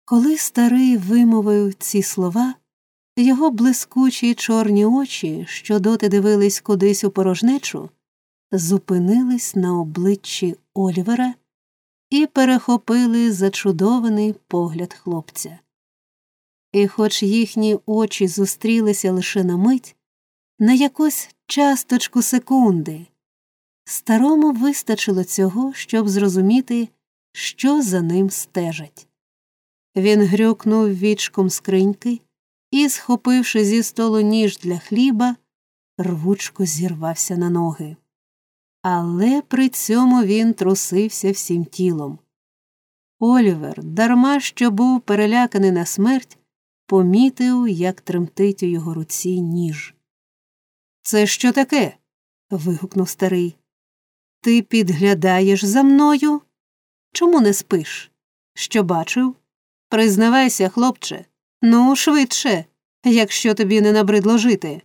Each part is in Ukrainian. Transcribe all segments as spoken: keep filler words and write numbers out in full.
Коли старий вимовив ці слова, його блискучі чорні очі, що доти дивились кудись у порожнечу, зупинились на обличчі Олівера і перехопили зачудований погляд хлопця. І хоч їхні очі зустрілися лише на мить, на якусь часточку секунди, старому вистачило цього, щоб зрозуміти, що за ним стежать. Він грюкнув вічком скриньки і, схопивши зі столу ніж для хліба, рвучко зірвався на ноги. Але при цьому він трусився всім тілом. Олівер, дарма що був переляканий на смерть, помітив, як тремтить у його руці ніж. «Це що таке?» – вигукнув старий. «Ти підглядаєш за мною? Чому не спиш? Що бачив? Признавайся, хлопче, ну швидше, якщо тобі не набридло жити».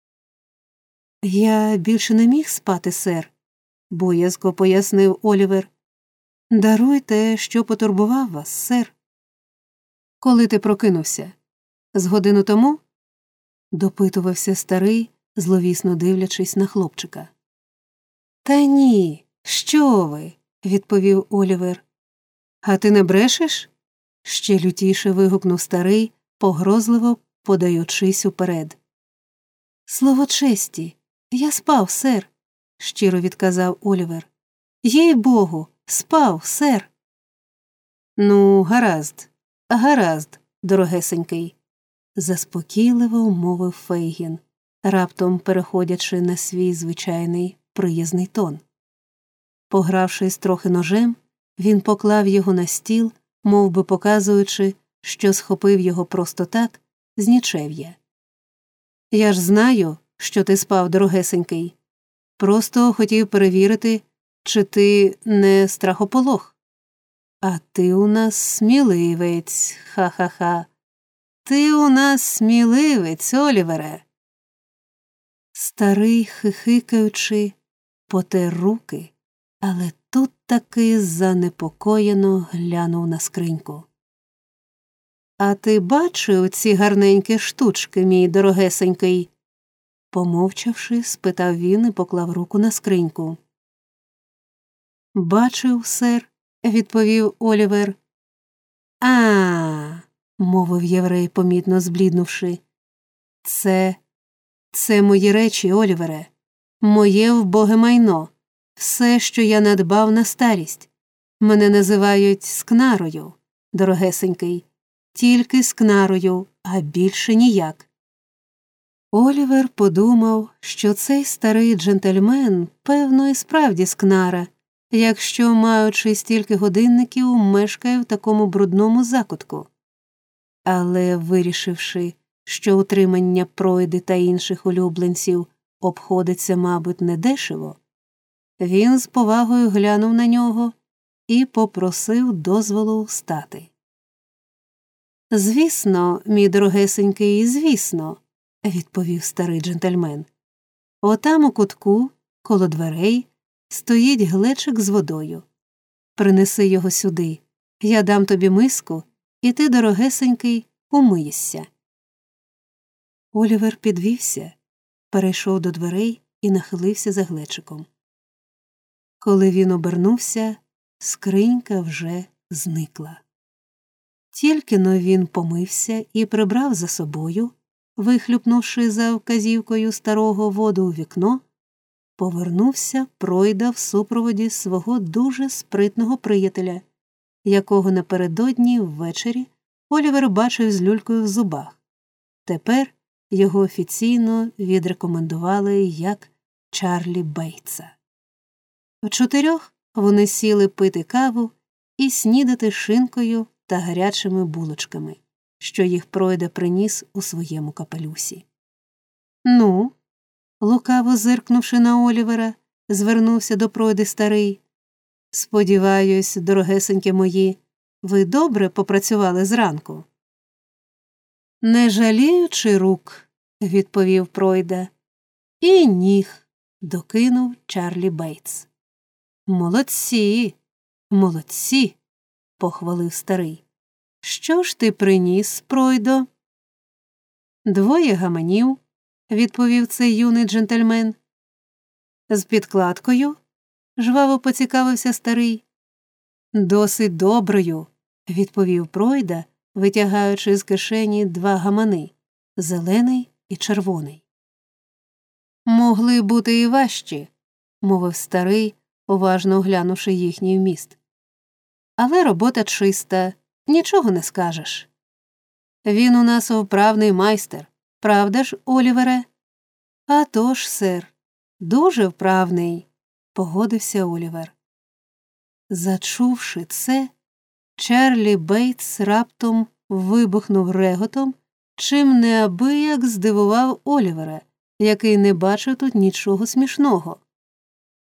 «Я більше не міг спати, сер», – боязко пояснив Олівер. «Даруйте, що потурбував вас, сер». «Коли ти прокинувся? З годину тому?» – допитувався старий, зловісно дивлячись на хлопчика. «Та ні, що ви?» – відповів Олівер. «А ти не брешеш?» – ще лютіше вигукнув старий, погрозливо подаючись уперед. «Слово честі, я спав, сер», – щиро відказав Олівер. «Їй-богу, спав, сер». «Ну, гаразд, гаразд, дорогесенький», – заспокійливо мовив Фейгін, раптом переходячи на свій звичайний приязний тон. Погравшись трохи ножем, він поклав його на стіл, мов би показуючи, що схопив його просто так, з нічев'я. «Я ж знаю, що ти спав, дорогесенький. Просто хотів перевірити, чи ти не страхополох. А ти у нас сміливець, ха-ха-ха. Ти у нас сміливець, Олівере». Старий, хихикаючи, потер руки, але тут таки занепокоєно глянув на скриньку. «А ти бачив ці гарненькі штучки, мій дорогесенький?» Помовчавши, спитав він і поклав руку на скриньку. «Бачив, сер», – відповів Олівер. «А-а-а», – мовив єврей, помітно збліднувши. «Це, це мої речі, Олівере, моє вбоге майно, все, що я надбав на старість. Мене називають Скнарою, дорогесенький, тільки Скнарою, а більше ніяк». Олівер подумав, що цей старий джентльмен, певно, і справді Скнара, якщо, маючи стільки годинників, мешкає в такому брудному закутку. Але, вирішивши, що утримання Пройди та інших улюбленців обходиться, мабуть, недешево, він з повагою глянув на нього і попросив дозволу встати. «Звісно, мій дорогесенький, звісно», – відповів старий джентльмен. «Отам у кутку, коло дверей, стоїть глечик з водою. Принеси його сюди, я дам тобі миску, і ти, дорогесенький, умиєшся». Олівер підвівся, перейшов до дверей і нахилився за глечиком. Коли він обернувся, скринька вже зникла. Тільки-но він помився і прибрав за собою, вихлюпнувши за вказівкою старого воду у вікно, повернувся Пройда в супроводі свого дуже спритного приятеля, якого напередодні ввечері Олівер бачив з люлькою в зубах. Тепер його офіційно відрекомендували як Чарлі Бейтса. В чотирьох вони сіли пити каву і снідати шинкою та гарячими булочками, що їх Пройда приніс у своєму капелюсі. «Ну?» – лукаво зиркнувши на Олівера, звернувся до Пройди старий. «Сподіваюсь, дорогесенькі мої, ви добре попрацювали зранку?» «Не жаліючи рук», – відповів Пройда. «І ніг», – докинув Чарлі Бейтс. «Молодці, молодці», – похвалив старий. Що ж ти приніс, Пройдо? Двоє гаманів, відповів цей юний джентльмен. З підкладкою? Жваво поцікавився старий. Досить доброю, відповів Пройда, витягаючи з кишені два гамани – зелений і червоний. Могли бути і важчі, мовив старий, уважно оглянувши їхній вміст. Але робота чиста, нічого не скажеш. Він у нас вправний майстер, правда ж, Олівере? А тож, сер, дуже вправний, погодився Олівер. Зачувши це, Чарлі Бейтс раптом вибухнув реготом, чим неабияк здивував Олівера, який не бачив тут нічого смішного.